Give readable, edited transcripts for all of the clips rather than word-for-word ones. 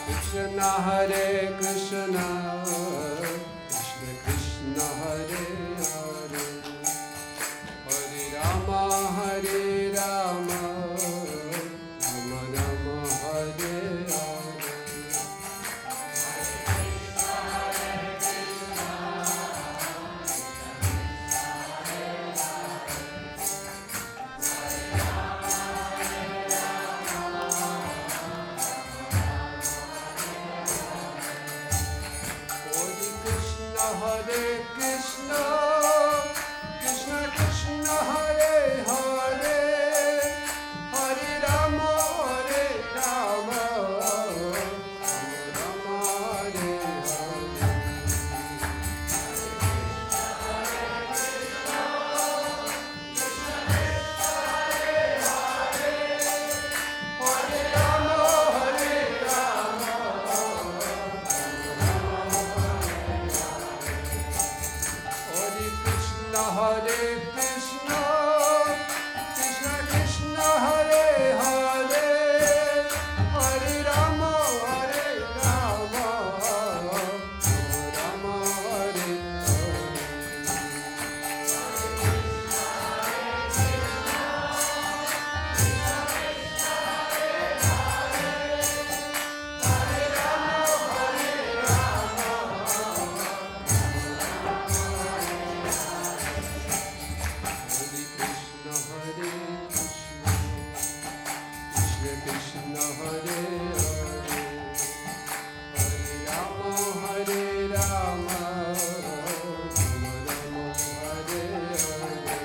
Krishna Hare Krishna, Krishna Krishna Hare Hare, Hare Rama Hare Rama, Rama Rama Hare Hare. Hare Krishna, Krishna Krishna Hare Hare, Hare Rama Hare Rama, Rama Hare Hare. Hare Rama Hare Rama, Hare Krishna, Krishna Krishna Hare Hare, Hare Rama Hare Rama, Rama Hare Hare. Krishna Hare Hare, Hare Rama Hare Rama, Rama Rama Hare Hare.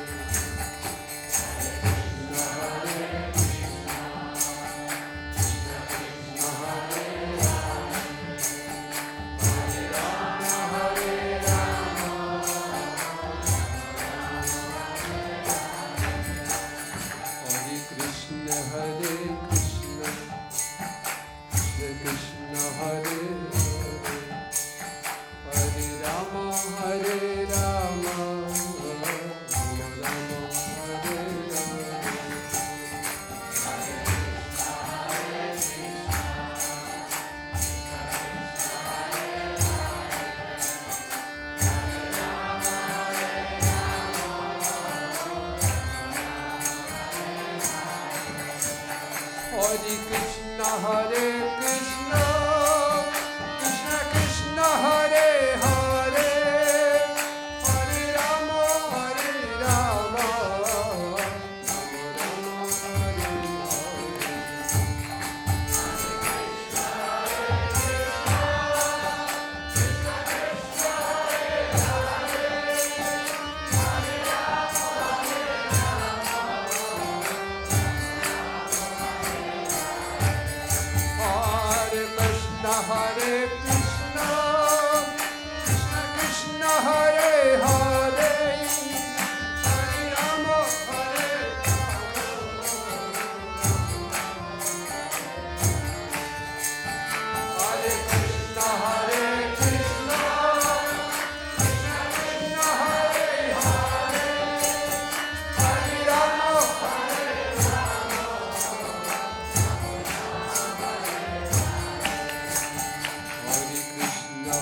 Krishna Hare Krishna, Krishna Krishna Hare Hare, Hare Rama Hare Rama, Hare Krishna Hare Krishna, Krishna Hare Hare, Hare Rama Hare Rama, Rama Rama Hare Hare. Hare Krishna Hare Krishna, Krishna Krishna Hare Hare, Hare Rama Hare Rama, Rama Rama Hare Hare. Hare Krishna Hare Krishna, Krishna Krishna Hare Hare, Hare Rama Hare Rama, Hare Krishna Hare Krishna, Krishna Krishna Hare Hare, Hare Rama Hare Rama. Hare Krishna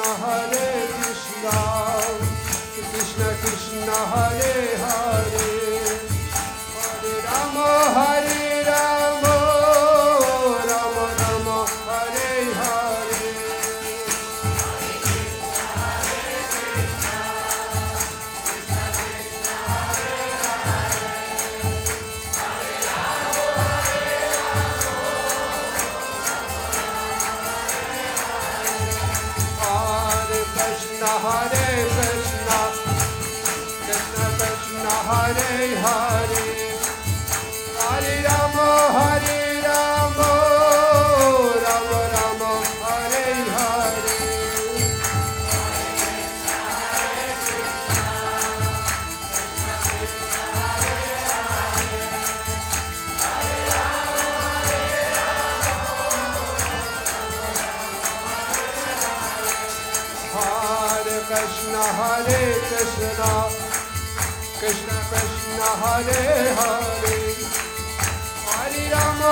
Hare Krishna, Krishna Krishna Hare Hare, Hare Rama Hare Rama, Rama Rama Hare Hare. Hare Krishna, Krishna Krishna, Hare Hare, Hare Rama, Rama Rama, Hare Hare. Hare Krishna, Krishna Krishna, Hare Hare, Hare Rama,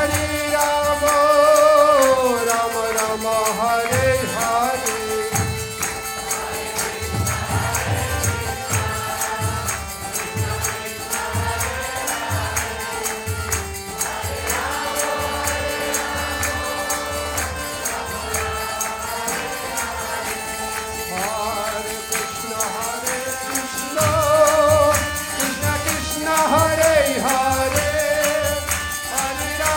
Rama Rama, Hare Hare. Hare Krishna, Krishna Krishna, Hare Hare, Hare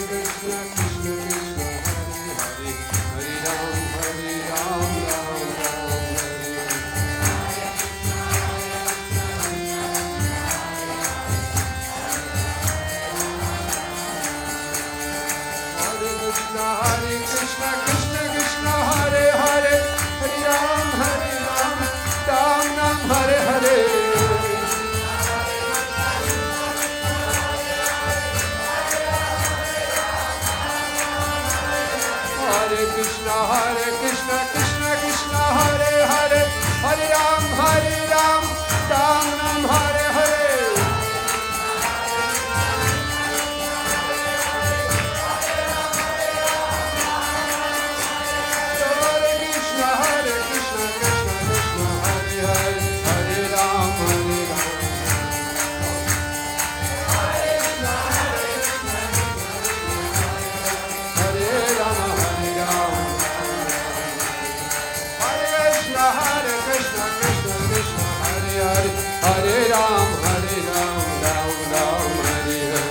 Krishna, Krishna Krishna, Hare Hare, Hare Ram, Ram Ram, Hare Krishna, Hare Krishna, Krishna Krishna, Hare Hare, Hare Ram, Ram Ram, Hare Hare. Hare Krishna, Krishna Krishna, Hare Hare, Hare Ram, Ram Ram, Hare Hare. Hare Krishna, Krishna Krishna, Hare Hare, Hare Ram, Ram. Hare Rama, Hare Rama, Hare Krishna, Krishna Krishna, Hare Hare, Hare Ram, Ram Ram, Hare Hare.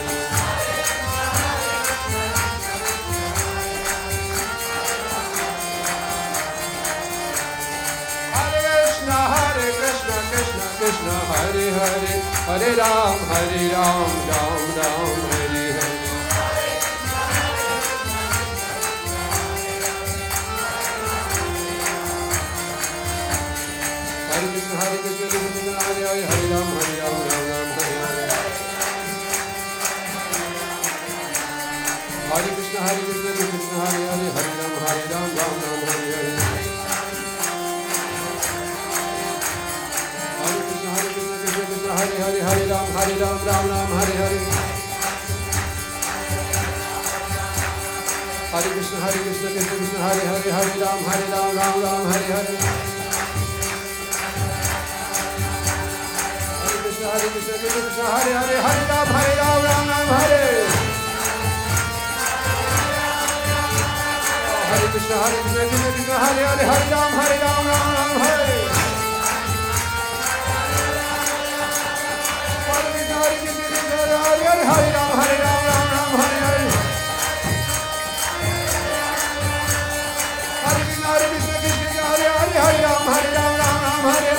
Hare Krishna, Krishna Krishna, Hare Hare, Hare Ram, Ram Ram, Hare Hare. Hare Krishna, Krishna Krishna, Hare Hare, Hare Ram, Ram Ram, Hare Hare. Hare Krishna, Krishna Krishna, Hare Hare, Hare Ram, Ram Ram, Hare Hare. Hare Krishna, Krishna Krishna, Hare Hare, Hare Ram, Ram Ram, Hare Hare. Hare Krishna, Krishna Krishna, Hare Hare, Hare Ram, Ram Ram, Hare Hare. Hare Krishna, Krishna, Hare Hare, Hare Ram, Ram Ram, Hare. Hare Krishna, Krishna Krishna, Hare Hare, Hare Ram, Ram Ram, Hare. Hare Krishna, Krishna Krishna, Hare Hare, Hare Ram, Ram Ram, Hare. Hare Krishna, Krishna Krishna, Hare Hare, Hare Ram, Ram Ram, Hare.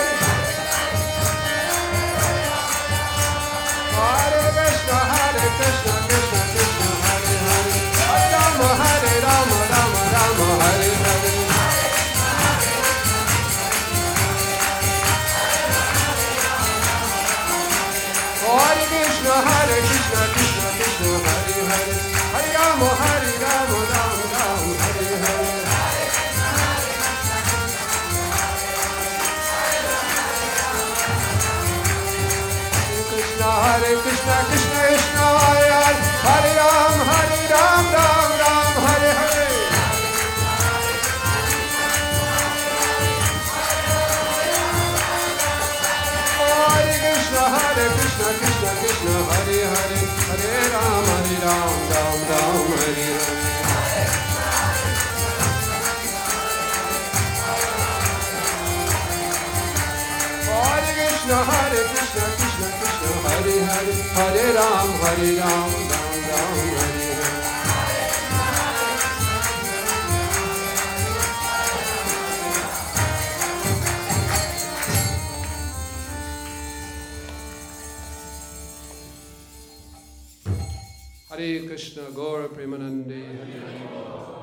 Hare Krishna, Krishna Krishna, Hare Hare, Hare Rama, Rama Rama, Hare Hare. Hare Krishna, Krishna Krishna, Hare Hare, Hare Rama, Rama Rama, Hare Hare. Hare Krishna, Krishna Krishna, Hare Hare, Hare Ram, Ram Ram, Hare Hare. Hare Krishna, Krishna Krishna, Hare Hare, Hare Ram, Ram Ram, Hare Hare. Hare Krishna, Krishna Krishna, Hare Hare, Hare Ram, Ram Ram, Hare Hare. Hare Krishna, Gaura Premanande, Hare Hare.